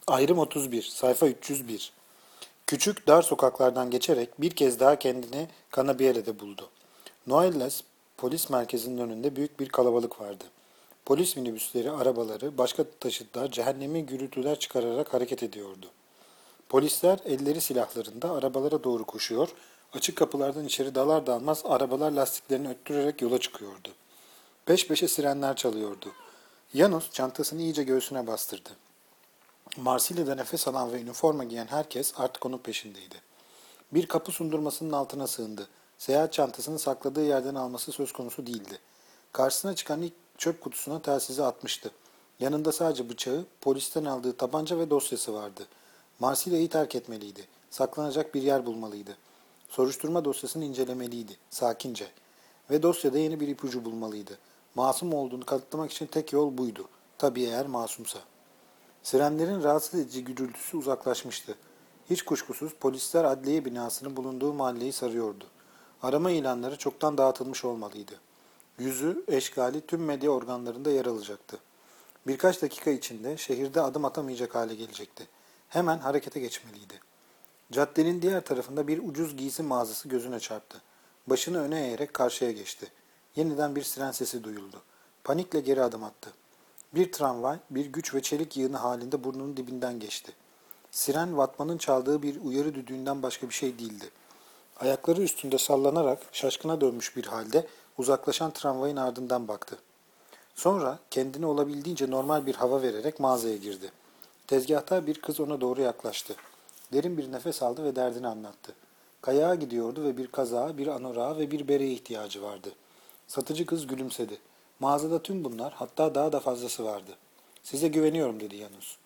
Ayrım 31, sayfa 301. Küçük, dar sokaklardan geçerek bir kez daha kendini Canabiele'de buldu. Noailles polis merkezinin önünde büyük bir kalabalık vardı. Polis minibüsleri, arabaları, başka taşıtlar cehennemi gürültüler çıkararak hareket ediyordu. Polisler elleri silahlarında arabalara doğru koşuyor, açık kapılardan içeri dalar dalmaz arabalar lastiklerini öttürerek yola çıkıyordu. Peş peşe sirenler çalıyordu. Janos çantasını iyice göğsüne bastırdı. Marsilya'da nefes alan ve üniforma giyen herkes artık onun peşindeydi. Bir kapı sundurmasının altına sığındı. Seyahat çantasını sakladığı yerden alması söz konusu değildi. Karşısına çıkan ilk çöp kutusuna telsizi atmıştı. Yanında sadece bıçağı, polisten aldığı tabanca ve dosyası vardı. Marsilya'yı terk etmeliydi. Saklanacak bir yer bulmalıydı. Soruşturma dosyasını incelemeliydi, sakince. Ve dosyada yeni bir ipucu bulmalıydı. Masum olduğunu kanıtlamak için tek yol buydu. Tabii eğer masumsa. Sirenlerin rahatsız edici gürültüsü uzaklaşmıştı. Hiç kuşkusuz polisler adliye binasının bulunduğu mahalleyi sarıyordu. Arama ilanları çoktan dağıtılmış olmalıydı. Yüzü, eşkali tüm medya organlarında yer alacaktı. Birkaç dakika içinde şehirde adım atamayacak hale gelecekti. Hemen harekete geçmeliydi. Caddenin diğer tarafında bir ucuz giysi mağazası gözüne çarptı. Başını öne eğerek karşıya geçti. Yeniden bir siren sesi duyuldu. Panikle geri adım attı. Bir tramvay, bir güç ve çelik yığını halinde burnunun dibinden geçti. Siren, vatmanın çaldığı bir uyarı düdüğünden başka bir şey değildi. Ayakları üstünde sallanarak şaşkına dönmüş bir halde uzaklaşan tramvayın ardından baktı. Sonra kendini olabildiğince normal bir hava vererek mağazaya girdi. Tezgahta bir kız ona doğru yaklaştı. Derin bir nefes aldı ve derdini anlattı. Kayağa gidiyordu ve bir kazağa, bir anorağa ve bir bereye ihtiyacı vardı. Satıcı kız gülümsedi. Mağazada tüm bunlar, hatta daha da fazlası vardı. Size güveniyorum dedi Yanus.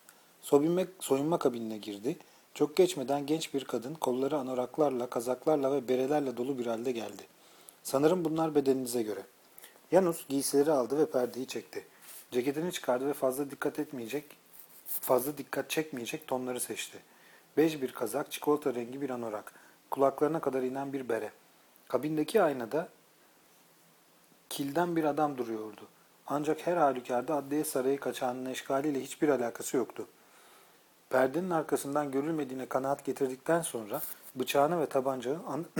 Soyunma kabinine girdi. Çok geçmeden genç bir kadın kolları anoraklarla, kazaklarla ve berelerle dolu bir halde geldi. Sanırım bunlar bedeninize göre. Yanus giysileri aldı ve perdeyi çekti. Ceketini çıkardı ve fazla dikkat çekmeyecek tonları seçti. Bej bir kazak, çikolata rengi bir anorak, kulaklarına kadar inen bir bere. Kabindeki aynada kilden bir adam duruyordu. Ancak her halükarda adliye sarayı kaçağının eşkaliyle hiçbir alakası yoktu. Perdenin arkasından görülmediğine kanaat getirdikten sonra bıçağını ve tabancağı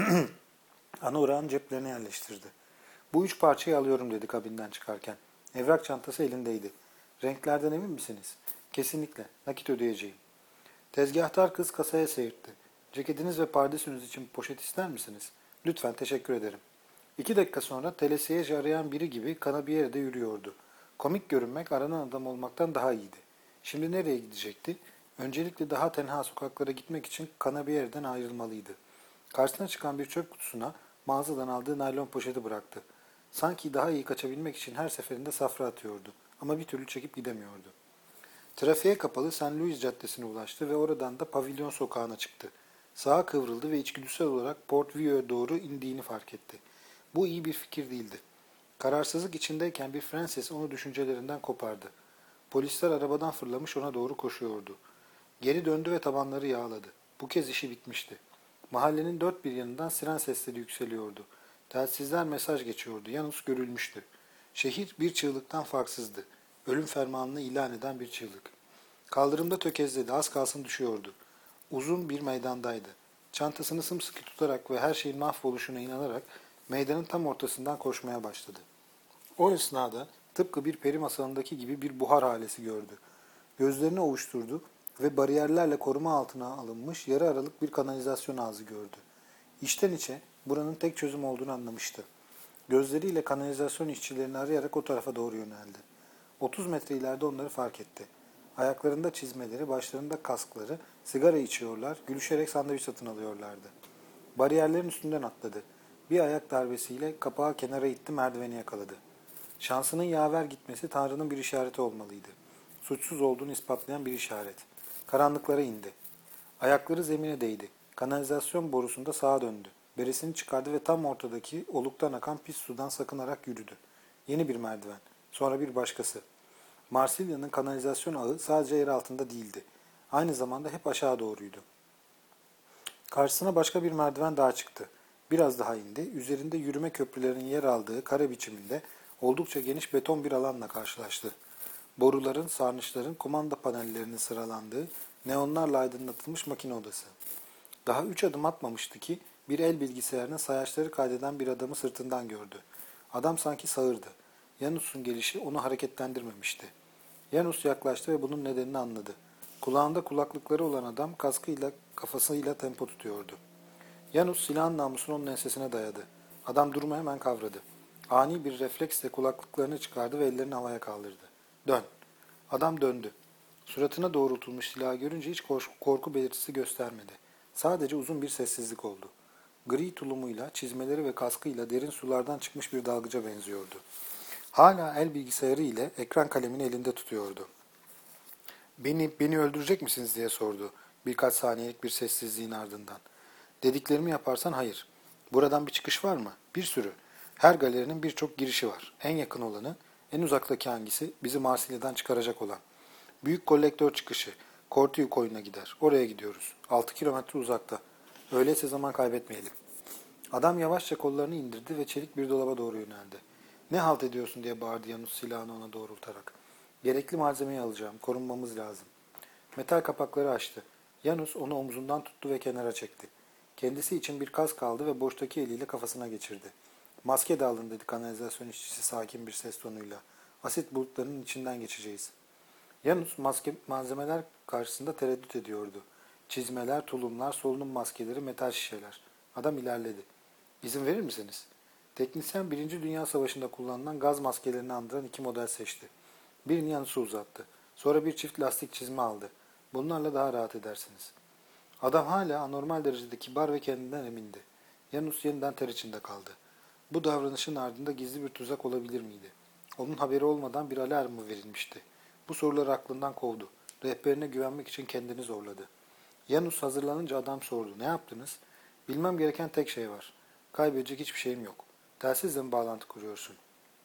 anorağın ceplerine yerleştirdi. Bu üç parçayı alıyorum dedi kabinden çıkarken. Evrak çantası elindeydi. Renklerden emin misiniz? Kesinlikle. Nakit ödeyeceğim. Tezgahtar kız kasaya seyirtti. Ceketiniz ve pardesünüz için poşet ister misiniz? Lütfen, teşekkür ederim. 2 dakika sonra telesiyej arayan biri gibi Canabiele'de yürüyordu. Komik görünmek aranan adam olmaktan daha iyiydi. Şimdi nereye gidecekti? Öncelikle daha tenha sokaklara gitmek için Canabiele'den ayrılmalıydı. Karşısına çıkan bir çöp kutusuna mağazadan aldığı naylon poşeti bıraktı. Sanki daha iyi kaçabilmek için her seferinde safra atıyordu. Ama bir türlü çekip gidemiyordu. Trafiğe kapalı St. Louis Caddesi'ne ulaştı ve oradan da Pavilyon Sokağı'na çıktı. Sağa kıvrıldı ve içgüdüsel olarak Port Vieu'ya doğru indiğini fark etti. Bu iyi bir fikir değildi. Kararsızlık içindeyken bir fren sesi onu düşüncelerinden kopardı. Polisler arabadan fırlamış ona doğru koşuyordu. Geri döndü ve tabanları yağladı. Bu kez işi bitmişti. Mahallenin dört bir yanından siren sesleri yükseliyordu. Telsizler mesaj geçiyordu. Yanus görülmüştü. Şehir bir çığlıktan farksızdı. Ölüm fermanını ilan eden bir çığlık. Kaldırımda tökezledi. Az kalsın düşüyordu. Uzun bir meydandaydı. Çantasını sımsıkı tutarak ve her şeyin mahvoluşuna inanarak meydanın tam ortasından koşmaya başladı. O esnada tıpkı bir peri masalındaki gibi bir buhar halesi gördü. Gözlerini ovuşturdu ve bariyerlerle koruma altına alınmış yarı aralık bir kanalizasyon ağzı gördü. İçten içe buranın tek çözüm olduğunu anlamıştı. Gözleriyle kanalizasyon işçilerini arayarak o tarafa doğru yöneldi. 30 metre ileride onları fark etti. Ayaklarında çizmeleri, başlarında kaskları, sigara içiyorlar, gülüşerek sandviç satın alıyorlardı. Bariyerlerin üstünden atladı. Bir ayak darbesiyle kapağı kenara itti, merdiveni yakaladı. Şansının yaver gitmesi Tanrı'nın bir işareti olmalıydı. Suçsuz olduğunu ispatlayan bir işaret. Karanlıklara indi. Ayakları zemine değdi. Kanalizasyon borusunda sağa döndü. Beresini çıkardı ve tam ortadaki oluktan akan pis sudan sakınarak yürüdü. Yeni bir merdiven. Sonra bir başkası. Marsilya'nın kanalizasyon ağı sadece yer altında değildi. Aynı zamanda hep aşağı doğruydu. Karşısına başka bir merdiven daha çıktı. Biraz daha indi. Üzerinde yürüme köprülerinin yer aldığı kare biçiminde oldukça geniş beton bir alanla karşılaştı. Boruların, sarnıçların, kumanda panellerinin sıralandığı Neonlarla aydınlatılmış makine odası. Daha 3 adım atmamıştı ki bir el bilgisayarına sayaçları kaydeden bir adamı sırtından gördü. Adam sanki sağırdı. Janus'un gelişi onu hareketlendirmemişti. Janus yaklaştı ve bunun nedenini anladı. Kulağında kulaklıkları olan adam kaskıyla kafasıyla tempo tutuyordu. Janus silahın namlusunu onun ensesine dayadı. Adam durumu hemen kavradı. Ani bir refleksle kulaklıklarını çıkardı ve ellerini havaya kaldırdı. Dön. Adam döndü. Suratına doğrultulmuş silahı görünce hiç korku belirtisi göstermedi. Sadece uzun bir sessizlik oldu. Gri tulumuyla, çizmeleri ve kaskıyla derin sulardan çıkmış bir dalgıca benziyordu. Hala el bilgisayarı ile ekran kalemini elinde tutuyordu. Beni öldürecek misiniz diye sordu birkaç saniyelik bir sessizliğin ardından. Dediklerimi yaparsan hayır. Buradan bir çıkış var mı? Bir sürü. Her galerinin birçok girişi var. En yakın olanı, en uzaktaki hangisi? Bizi Marsilya'dan çıkaracak olan. Büyük kolektör çıkışı. Kortiyu koyuna gider. Oraya gidiyoruz. 6 kilometre uzakta. Öyleyse zaman kaybetmeyelim. Adam yavaşça kollarını indirdi ve çelik bir dolaba doğru yöneldi. Ne halt ediyorsun diye bağırdı Yanus silahını ona doğrultarak. Gerekli malzemeyi alacağım. Korunmamız lazım. Metal kapakları açtı. Janus onu omzundan tuttu ve kenara çekti. Kendisi için bir kask aldı ve boştaki eliyle kafasına geçirdi. Maske de alın dedi kanalizasyon işçisi sakin bir ses tonuyla. Asit bulutlarının içinden geçeceğiz. Janus malzemeler karşısında tereddüt ediyordu. Çizmeler, tulumlar, solunum maskeleri, metal şişeler. Adam ilerledi. İzin verir misiniz? Teknisyen Birinci Dünya Savaşı'nda kullanılan gaz maskelerini andıran 2 model seçti. Birini Janus'a uzattı. Sonra bir çift lastik çizme aldı. Bunlarla daha rahat edersiniz. Adam hala anormal derecede kibar ve kendinden emindi. Janus yeniden ter içinde kaldı. Bu davranışın ardında gizli bir tuzak olabilir miydi? Onun haberi olmadan bir alarm mı verilmişti? Bu soruları aklından kovdu. Rehberine güvenmek için kendini zorladı. Janus hazırlanınca adam sordu. Ne yaptınız? Bilmem gereken tek şey var. Kaybedecek hiçbir şeyim yok. Telsizle mi bağlantı kuruyorsun?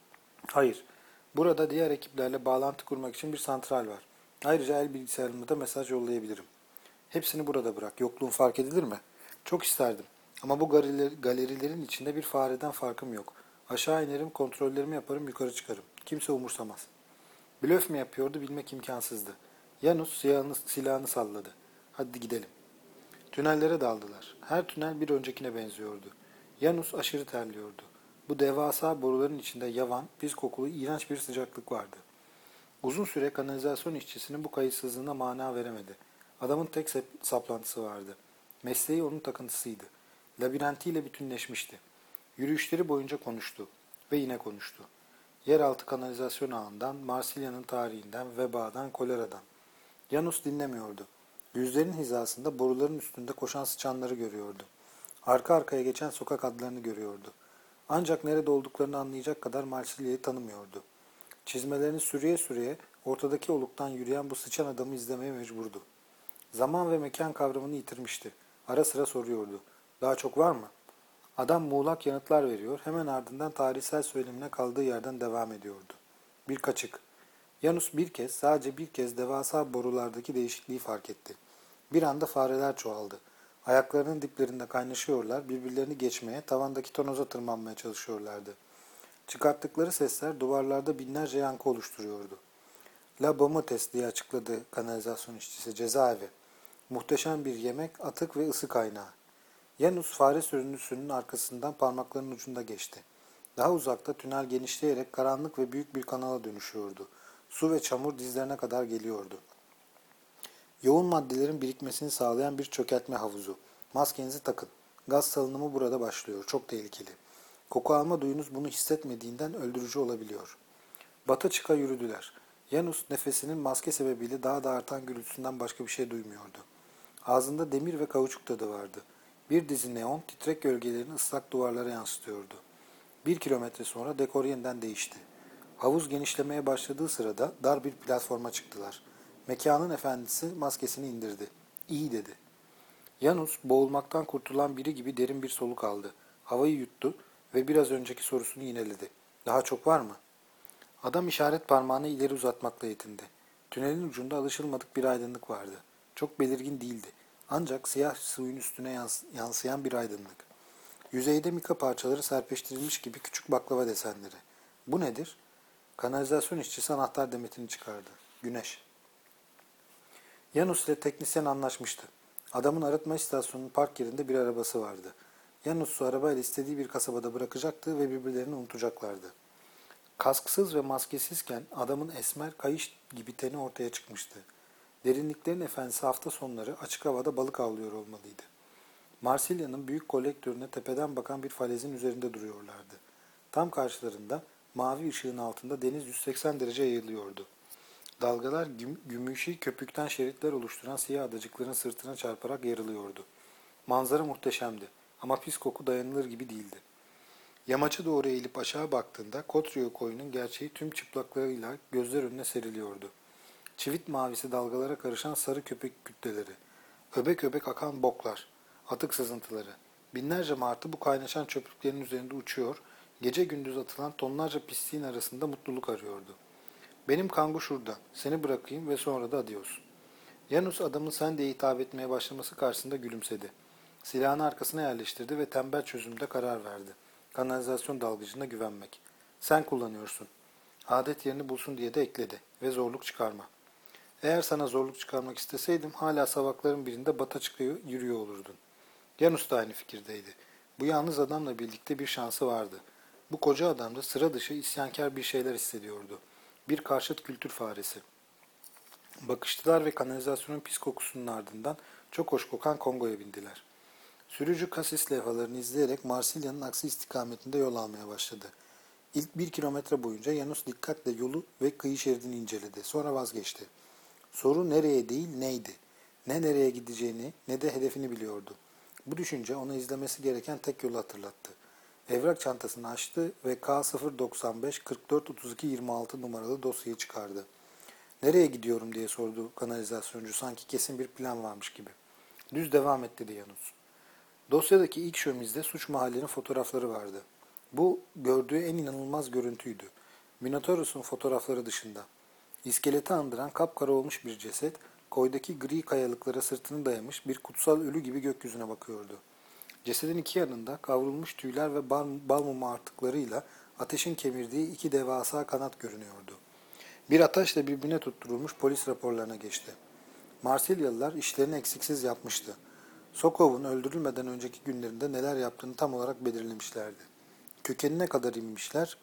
Hayır. Burada diğer ekiplerle bağlantı kurmak için bir santral var. Ayrıca el bilgisayarımda da mesaj yollayabilirim. Hepsini burada bırak. Yokluğun fark edilir mi? Çok isterdim. Ama bu galerilerin içinde bir fareden farkım yok. Aşağı inerim, kontrollerimi yaparım, yukarı çıkarım. Kimse umursamaz. Blöf mü yapıyordu bilmek imkansızdı. Janus silahını salladı. Hadi gidelim. Tünellere daldılar. Her tünel bir öncekine benziyordu. Janus aşırı terliyordu. Bu devasa boruların içinde yavan, pis kokulu, iğrenç bir sıcaklık vardı. Uzun süre kanalizasyon işçisinin bu kayıtsızlığına mana veremedi. Adamın tek saplantısı vardı. Mesleği onun takıntısıydı. Labirentiyle bütünleşmişti. Yürüyüşleri boyunca konuştu. Ve yine konuştu. Yeraltı kanalizasyon ağından, Marsilya'nın tarihinden, vebadan, koleradan. Janus dinlemiyordu. Yüzlerinin hizasında boruların üstünde koşan sıçanları görüyordu. Arka arkaya geçen sokak adlarını görüyordu. Ancak nerede olduklarını anlayacak kadar Marsilya'yı tanımıyordu. Çizmelerini sürüye sürüye ortadaki oluktan yürüyen bu sıçan adamı izlemeye mecburdu. Zaman ve mekan kavramını yitirmişti. Ara sıra soruyordu. Daha çok var mı? Adam muğlak yanıtlar veriyor, hemen ardından tarihsel söylemine kaldığı yerden devam ediyordu. Bir kaçık. Janus bir kez, sadece bir kez devasa borulardaki değişikliği fark etti. Bir anda fareler çoğaldı. Ayaklarının diplerinde kaynaşıyorlar, birbirlerini geçmeye, tavandaki tonoza tırmanmaya çalışıyorlardı. Çıkarttıkları sesler duvarlarda binlerce yankı oluşturuyordu. La Bomotes diye açıkladı kanalizasyon işçisi, cezaevi. Muhteşem bir yemek, atık ve ısı kaynağı. Janus fare sürüsünün arkasından parmaklarının ucunda geçti. Daha uzakta tünel genişleyerek karanlık ve büyük bir kanala dönüşüyordu. Su ve çamur dizlerine kadar geliyordu. Yoğun maddelerin birikmesini sağlayan bir çökertme havuzu. Maskenizi takın. Gaz salınımı burada başlıyor. Çok tehlikeli. Koku alma duyunuz bunu hissetmediğinden öldürücü olabiliyor. Batı çıka yürüdüler. Janus nefesinin maske sebebiyle daha da artan gürültüsünden başka bir şey duymuyordu. Ağzında demir ve kauçuk tadı vardı. Bir dizi neon titrek gölgelerini ıslak duvarlara yansıtıyordu. 1 kilometre sonra dekor yeniden değişti. Havuz genişlemeye başladığı sırada dar bir platforma çıktılar. Mekanın efendisi maskesini indirdi. İyi dedi. Janus boğulmaktan kurtulan biri gibi derin bir soluk aldı. Havayı yuttu ve biraz önceki sorusunu yineledi. Daha çok var mı? Adam işaret parmağını ileri uzatmakla yetindi. Tünelin ucunda alışılmadık bir aydınlık vardı. Çok belirgin değildi. Ancak siyah suyun üstüne yansıyan bir aydınlık. Yüzeyde mika parçaları serpiştirilmiş gibi küçük baklava desenleri. Bu nedir? Kanalizasyon işçisi anahtar demetini çıkardı. Güneş. Janus ile teknisyen anlaşmıştı. Adamın arıtma istasyonunun park yerinde bir arabası vardı. Janus'u arabayla istediği bir kasabada bırakacaktı ve birbirlerini unutacaklardı. Kasksız ve maskesizken adamın esmer, kayış gibi teni ortaya çıkmıştı. Derinliklerin efendisi hafta sonları açık havada balık avlıyor olmalıydı. Marsilya'nın büyük kolektörüne tepeden bakan bir falezin üzerinde duruyorlardı. Tam karşılarında mavi ışığın altında deniz 180 derece yayılıyordu. Dalgalar gümüşi köpükten şeritler oluşturan siyah adacıkların sırtına çarparak yarılıyordu. Manzara muhteşemdi ama pis koku dayanılır gibi değildi. Yamaça doğru eğilip aşağı baktığında Kotrio koyunun gerçeği tüm çıplaklarıyla gözler önüne seriliyordu. Çivit mavisi dalgalara karışan sarı köpek kütleleri, öbek öbek akan boklar, atık sızıntıları. Binlerce martı bu kaynaşan çöplüklerin üzerinde uçuyor, gece gündüz atılan tonlarca pisliğin arasında mutluluk arıyordu. Benim kangu şurada, seni bırakayım ve sonra da adios. Janus adamın sen diye hitap etmeye başlaması karşısında gülümsedi. Silahını arkasına yerleştirdi ve tembel çözümde karar verdi. Kanalizasyon dalgıcına güvenmek. Sen kullanıyorsun. Adet yerini bulsun diye de ekledi ve zorluk çıkarma. Eğer sana zorluk çıkarmak isteseydim hala savakların birinde bata çıkıyor, yürüyor olurdun. Janus da aynı fikirdeydi. Bu yalnız adamla birlikte bir şansı vardı. Bu koca adam da sıra dışı isyankar bir şeyler hissediyordu. Bir karşıt kültür faresi. Bakıştılar ve kanalizasyonun pis kokusunun ardından çok hoş kokan Kongo'ya bindiler. Sürücü kasis levhalarını izleyerek Marsilya'nın aksi istikametinde yol almaya başladı. İlk 1 kilometre boyunca Janus dikkatle yolu ve kıyı şeridini inceledi. Sonra vazgeçti. Soru nereye değil neydi? Ne nereye gideceğini ne de hedefini biliyordu. Bu düşünce ona izlemesi gereken tek yolu hatırlattı. Evrak çantasını açtı ve K095 44 32 26 numaralı dosyayı çıkardı. Nereye gidiyorum diye sordu kanalizasyoncu sanki kesin bir plan varmış gibi. Düz devam et dedi Janus. Dosyadaki ilk şömizde suç mahallinin fotoğrafları vardı. Bu gördüğü en inanılmaz görüntüydü. Minotaurus'un fotoğrafları dışında. İskeleti andıran kapkara olmuş bir ceset, koydaki gri kayalıklara sırtını dayamış bir kutsal ölü gibi gökyüzüne bakıyordu. Cesedin iki yanında kavrulmuş tüyler ve bal mumu artıklarıyla ateşin kemirdiği iki devasa kanat görünüyordu. Bir ataşla birbirine tutturulmuş polis raporlarına geçti. Marsilyalılar işlerini eksiksiz yapmıştı. Sokov'un öldürülmeden önceki günlerinde neler yaptığını tam olarak belirlemişlerdi. Kökenine kadar inmişler,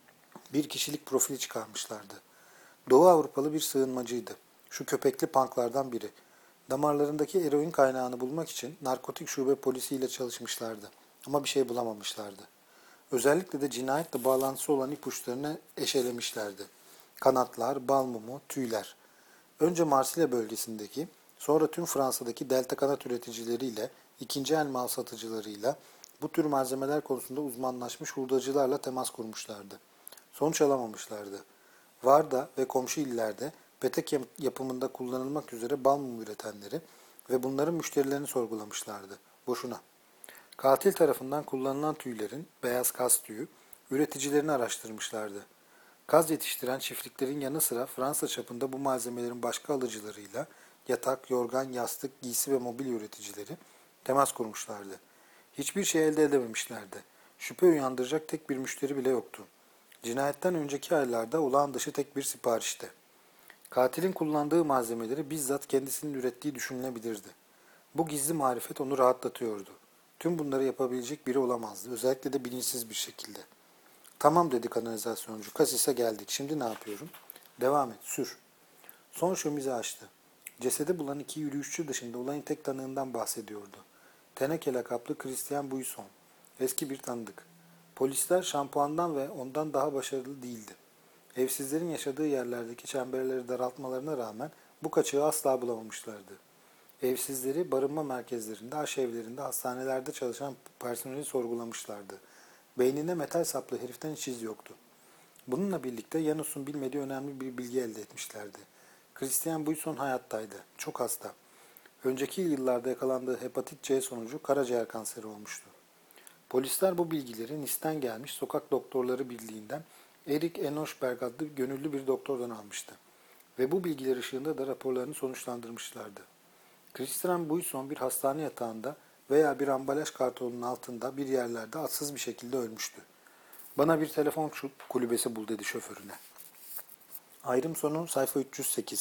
bir kişilik profili çıkarmışlardı. Doğu Avrupalı bir sığınmacıydı. Şu köpekli punklardan biri. Damarlarındaki eroin kaynağını bulmak için narkotik şube polisiyle çalışmışlardı. Ama bir şey bulamamışlardı. Özellikle de cinayetle bağlantısı olan ipuçlarını eşelemişlerdi. Kanatlar, bal mumu, tüyler. Önce Marsilya bölgesindeki, sonra tüm Fransa'daki delta kanat üreticileriyle, ikinci el mal satıcılarıyla, bu tür malzemeler konusunda uzmanlaşmış hurdacılarla temas kurmuşlardı. Sonuç alamamışlardı. Varda ve komşu illerde petek yapımında kullanılmak üzere bal mumu üretenleri ve bunların müşterilerini sorgulamışlardı. Boşuna. Katil tarafından kullanılan tüylerin, beyaz kas tüyü, üreticilerini araştırmışlardı. Kaz yetiştiren çiftliklerin yanı sıra Fransa çapında bu malzemelerin başka alıcılarıyla yatak, yorgan, yastık, giysi ve mobilya üreticileri temas kurmuşlardı. Hiçbir şey elde edememişlerdi. Şüphe uyandıracak tek bir müşteri bile yoktu. Cinayetten önceki aylarda olağan dışı tek bir siparişti. Katilin kullandığı malzemeleri bizzat kendisinin ürettiği düşünülebilirdi. Bu gizli marifet onu rahatlatıyordu. Tüm bunları yapabilecek biri olamazdı. Özellikle de bilinçsiz bir şekilde. Tamam dedi kanalizasyoncu. Kasis'e geldik. Şimdi ne yapıyorum? Devam et. Sür. Son şömizi açtı. Cesedi bulan iki yürüyüşçü dışında olayın tek tanığından bahsediyordu. Teneke lakaplı Christian Buisson. Eski bir tanıdık. Polisler şampuandan ve ondan daha başarılı değildi. Evsizlerin yaşadığı yerlerdeki çemberleri daraltmalarına rağmen bu kaçığı asla bulamamışlardı. Evsizleri barınma merkezlerinde, aşevlerinde, hastanelerde çalışan personeli sorgulamışlardı. Beynine metal saplı heriften hiç iz yoktu. Bununla birlikte Janus'un bilmediği önemli bir bilgi elde etmişlerdi. Christian Buisson hayattaydı. Çok hasta. Önceki yıllarda yakalandığı hepatit C sonucu karaciğer kanseri olmuştu. Polisler bu bilgileri Nice'ten gelmiş Sokak Doktorları Birliği'nden Erik Enochberg adlı gönüllü bir doktordan almıştı. Ve bu bilgiler ışığında da raporlarını sonuçlandırmışlardı. Christian Buisson bir hastane yatağında veya bir ambalaj kartonunun altında bir yerlerde atsız bir şekilde ölmüştü. Bana bir telefon kulübesi bul dedi şoförüne. Ayrım sonu sayfa 308.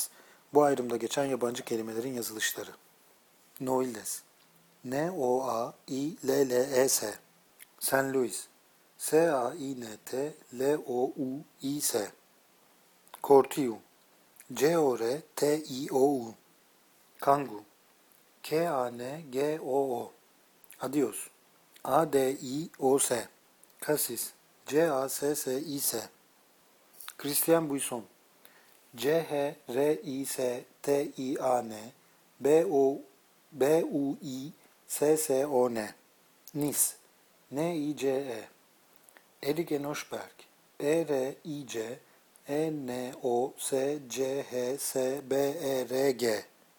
Bu ayrımda geçen yabancı kelimelerin yazılışları. Noilles. N-O-A-I-L-L-E-S. Saint Louis. S-A-I-N-T-L-O-U-I-S. Cortiu. C-O-R-T-I-O-U. Kangu. K-A-N-G-O-O. Adios. A-D-I-O-S. Cassis. C-A-S-S-I-S. Christian Buisson. C-H-R-I-S-T-I-A-N. B-U-I-S-S-O-N. Nice. N-I-C-E. Erik Enochberg. E-R-I-C. E-N-O-S-C-H-S-B-E-R-G.